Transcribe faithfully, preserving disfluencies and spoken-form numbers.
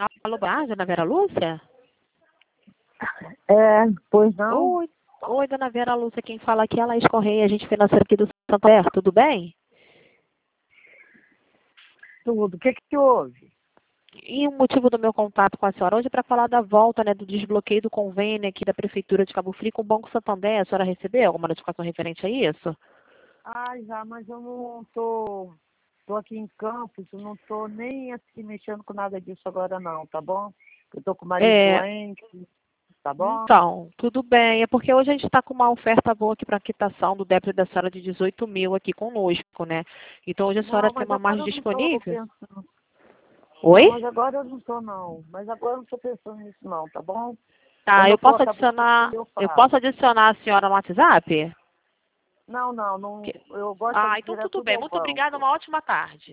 Alô, boa tarde, dona Vera Lúcia? É, pois não? Oi, oi, dona Vera Lúcia, quem fala aqui é a Laís Correia, agente financeira aqui do Santander, tudo bem? Tudo. O que que houve? E o motivo do meu contato com a senhora hoje é para falar da volta, né, do desbloqueio do convênio aqui da Prefeitura de Cabo Frio com o Banco Santander. A senhora recebeu alguma notificação referente a isso? Ah, já, mas eu não tô, tô aqui em Campos, eu não tô nem assim mexendo com nada disso agora não, tá bom? Eu tô com o marido É, doente, tá bom? então, tudo bem. É porque hoje a gente está com uma oferta boa aqui para quitação do débito da senhora de dezoito mil aqui conosco, né? Então hoje a senhora Não, tem mas uma agora margem eu não tô disponível? pensando. Não, Oi? mas agora eu não tô não. Mas agora eu não tô pensando nisso não, tá bom? Tá, Quando eu eu for posso acabar, adicionar, eu eu posso falo. adicionar a senhora no WhatsApp? Não, não, não. Que- Eu gosto Ah, de então tirar tudo tudo bem. ao Muito obrigada, banco. uma ótima tarde.